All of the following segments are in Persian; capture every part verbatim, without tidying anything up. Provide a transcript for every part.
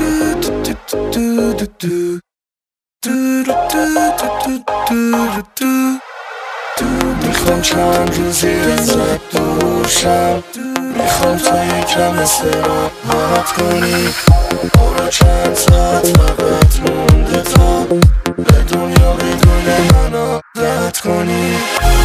میخوام چند روزی ازت دور شم، میخوام تا یکم استراحت کنی. برو چند ساعت فقط مونده تا به دنیا بدون من عادت کنی.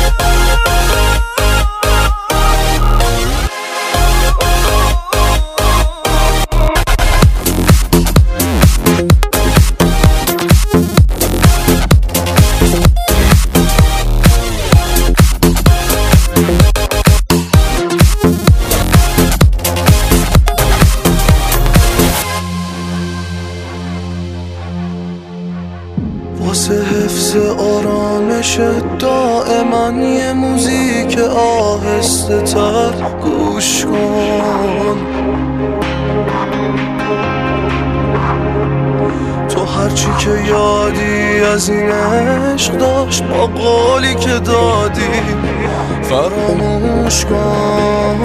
واسه حفظ آرامش دائما یه موزیک آهسته تر گوش کن. تو هرچی که یادی از این عشق داشت با قولی که دادی فراموش کن.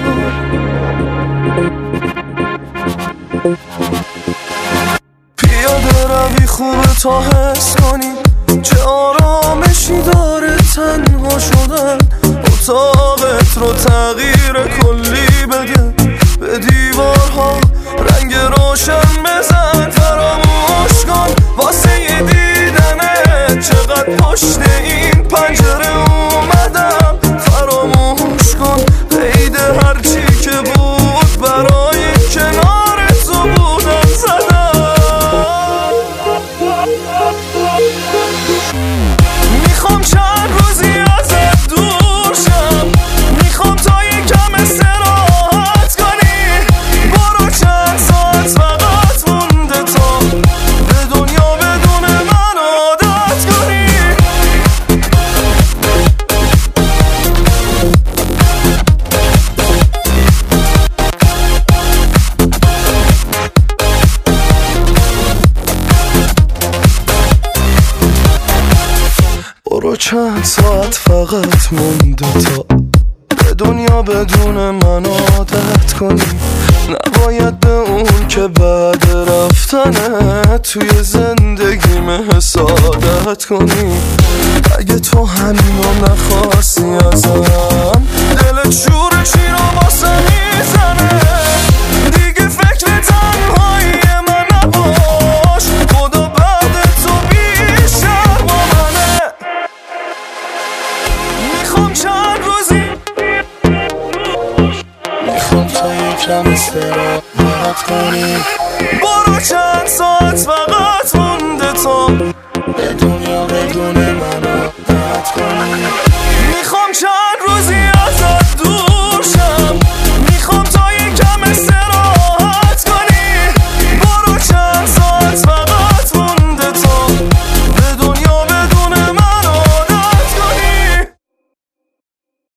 پیاده روی خوبه تا حس کنی چه آرامشی داره تنها شدن. اتاقت رو تغییر کلی بده، به دیوارها رنگ روشن بزن. فراموش کن واسه یه دیدنت چقدر پشت این پنجره اومدم. فراموش کن قید هرچی که بود برای کنار تو بودن زدم. میخوام چند روزی ازت دور شم، میخوام تا یکم استراحت کنی. برو چند ساعت فقط مونده تا به دنیا بدون من عادت کنی. برو چند ساعت فقط مونده تا به دنیا بدون من عادت کنی. نباید به اون که بعد رفتنه توی زندگیم حسادت کنی. اگه تو همینو نخواستی ازم دلت شور چی رو واسه میزنه. دیگه فکر تنهایی من نباش، خدا بعد تو بیشتر با منه. میخوام چند روزی میخوام تا یکم استراحت کنی. برو چند ساعت فقط مونده تا